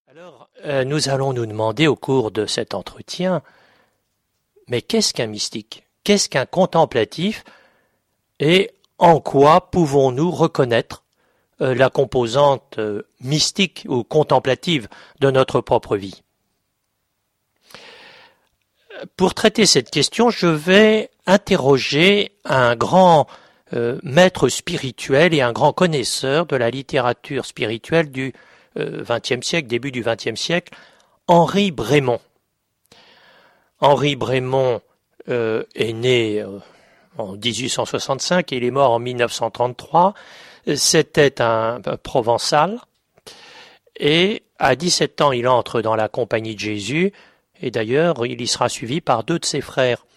Alors, nous allons nous demander au cours de cet entretien, mais qu'est-ce qu'un mystique? Qu'est-ce qu'un contemplatif? Et en quoi pouvons-nous reconnaître la composante mystique ou contemplative de notre propre vie? Pour traiter cette question, je vais interroger un grand maître spirituel et un grand connaisseur de la littérature spirituelle du XXe siècle, début du XXe siècle, Henri Bremont. Henri Bremont est né en 1865 et il est mort en 1933. C'était un provençal et à 17 ans, il entre dans la Compagnie de Jésus et d'ailleurs, il y sera suivi par deux de ses frères.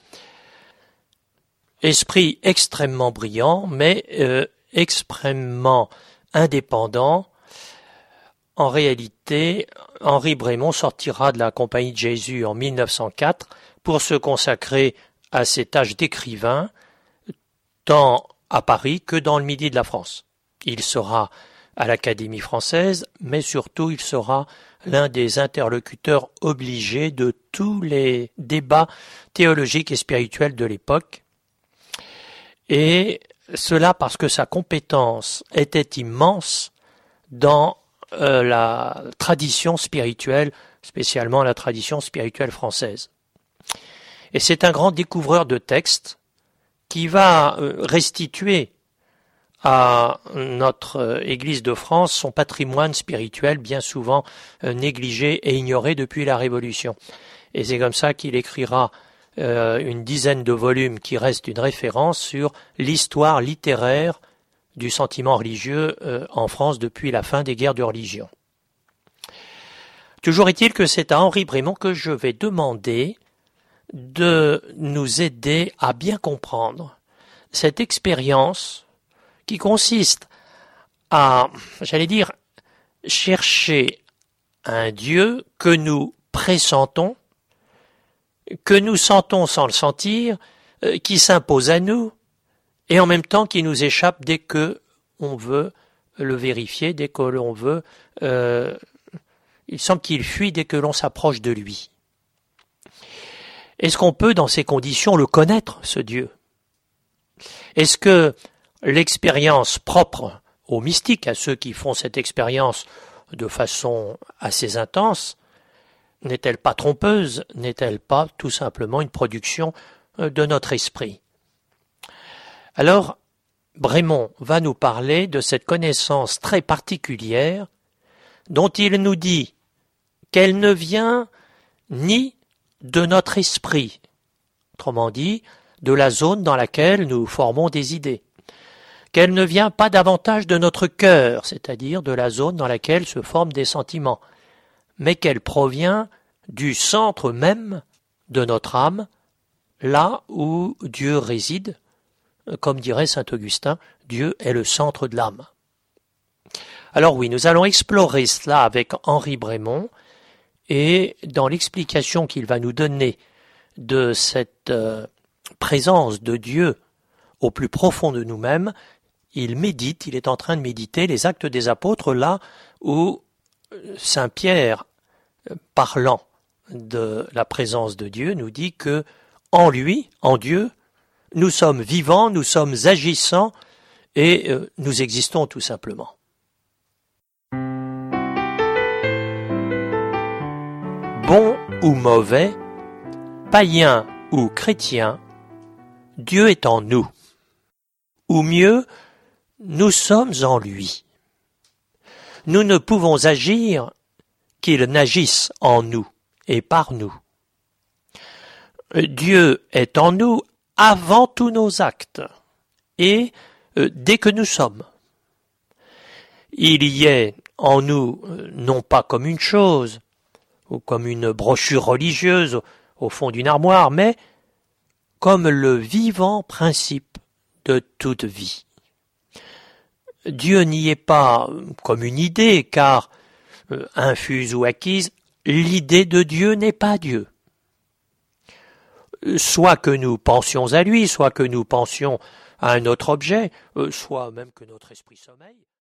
Esprit extrêmement brillant, mais extrêmement indépendant. En réalité, Henri Bremont sortira de la Compagnie de Jésus en 1904 pour se consacrer à ses tâches d'écrivain, tant à Paris que dans le Midi de la France. Il sera à l'Académie française, mais surtout il sera l'un des interlocuteurs obligés de tous les débats théologiques et spirituels de l'époque. Et cela parce que sa compétence était immense dans la tradition spirituelle, spécialement la tradition spirituelle française. Et c'est un grand découvreur de textes qui va restituer à notre Église de France son patrimoine spirituel bien souvent négligé et ignoré depuis la Révolution. Et c'est comme ça qu'il écrira une dizaine de volumes qui restent une référence sur l'histoire littéraire du sentiment religieux en France depuis la fin des guerres de religion. Toujours est-il que c'est à Henri Bremont que je vais demander de nous aider à bien comprendre cette expérience qui consiste à, chercher un Dieu que nous pressentons, que nous sentons sans le sentir, qui s'impose à nous, et en même temps qui nous échappe dès que on veut le vérifier, dès que l'on veut, il semble qu'il fuit dès que l'on s'approche de lui. Est-ce qu'on peut, dans ces conditions, le connaître, ce Dieu? Est-ce que l'expérience propre aux mystiques, à ceux qui font cette expérience de façon assez intense, n'est-elle pas trompeuse? N'est-elle pas tout simplement une production de notre esprit? Alors, Bremont va nous parler de cette connaissance très particulière dont il nous dit qu'elle ne vient ni de notre esprit, autrement dit, de la zone dans laquelle nous formons des idées, qu'elle ne vient pas davantage de notre cœur, c'est-à-dire de la zone dans laquelle se forment des sentiments, mais qu'elle provient du centre même de notre âme, là où Dieu réside. Comme dirait saint Augustin, Dieu est le centre de l'âme. Alors oui, nous allons explorer cela avec Henri Bremont, et dans l'explication qu'il va nous donner de cette présence de Dieu au plus profond de nous-mêmes, il est en train de méditer les Actes des Apôtres, là où saint Pierre, parlant de la présence de Dieu, nous dit que en lui, en Dieu, nous sommes vivants, nous sommes agissants et nous existons tout simplement. Bon ou mauvais, païen ou chrétien, Dieu est en nous. Ou mieux, nous sommes en lui. Nous ne pouvons agir qu'il n'agisse en nous et par nous. Dieu est en nous avant tous nos actes et dès que nous sommes. Il y est en nous non pas comme une chose ou comme une brochure religieuse au fond d'une armoire, mais comme le vivant principe de toute vie. Dieu n'y est pas comme une idée, car infuse ou acquise, l'idée de Dieu n'est pas Dieu. Soit que nous pensions à lui, soit que nous pensions à un autre objet, soit même que notre esprit sommeille,